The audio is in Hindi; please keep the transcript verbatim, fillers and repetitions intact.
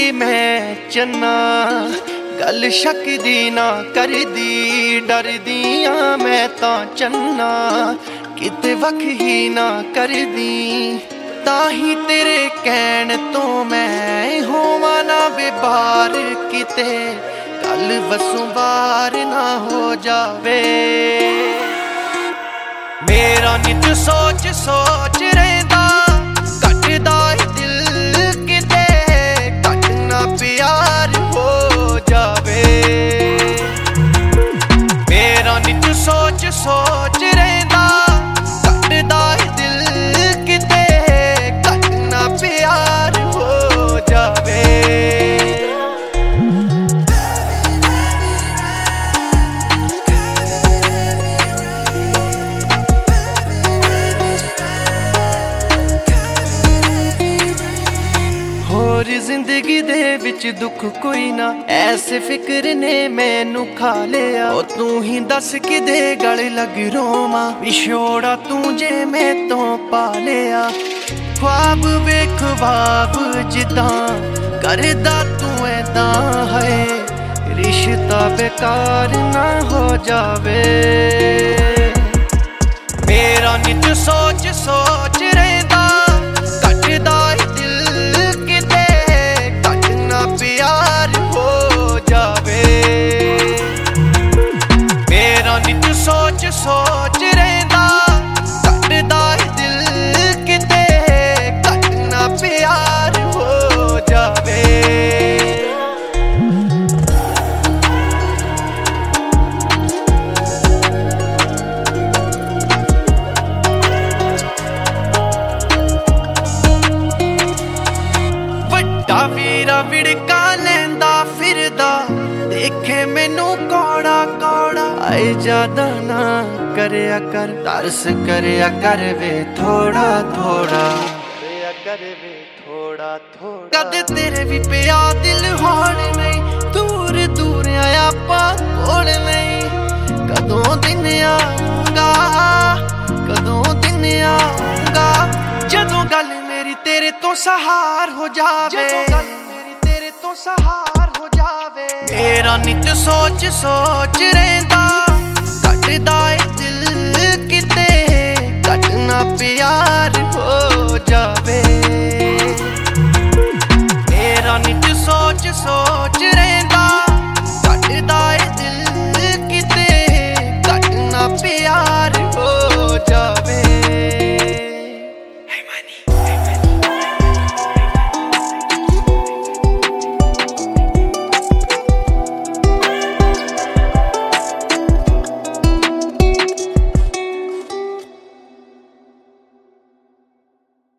दी मैं चन्ना, गल शक दी ना कर दी, डर दिया मैं तां चन्ना, किते वख ही ना कर दी। ताही तेरे कहण तो मैं होवां ना बेबार, किते गल वसों बार ना हो जावे। मेरा नित सोच सोच रहिंदा कटदा दिल, किते कट ना प्यार हो जावे। मेरा नित सोच सोच रहिंदा कटदा दिल, किते कट ना प्यार हो जावे। होर जिंदगी दे विच दुख कोई ना, ऐसे फिक्र ने मैनू खा लिया। ओ तू ही दस किदे गल लग रोवां, विछोड़ा तू जे मैं तो पा लिया। ख्वाब वे ख्वाब जिद्दां करदा तू ऐदां है, रिश्ता बेकार ना हो जावे। मेरा नित सोच सोच रहिंदा कटदा प्यार हो जावे। मेरा नित सोच सोच रहिंदा कटदा दिल, किते कट ना प्यार हो जावे। वड्डा वीरा विड़का लैंदा फिरदा, देखे मैनू कौड़ा कौड़ा। आए ज्यादा ना करया कर, तरस करया कर वे थोड़ा थोड़ा, करया कर वे थोड़ा थोड़ा। कद तेरे भी पिया दिल होण नहीं, दूर दूर आया पा कोल नहीं। कदों दिन आऊंगा कदों दिन आऊंगा, जदों गल मेरी तेरे तो सहार हो जावे, तेरे तो सहार हो जावे। मेरा नित सोच सोच रहिंदा कटदा दिल, किते कट ना प्यार हो जावे।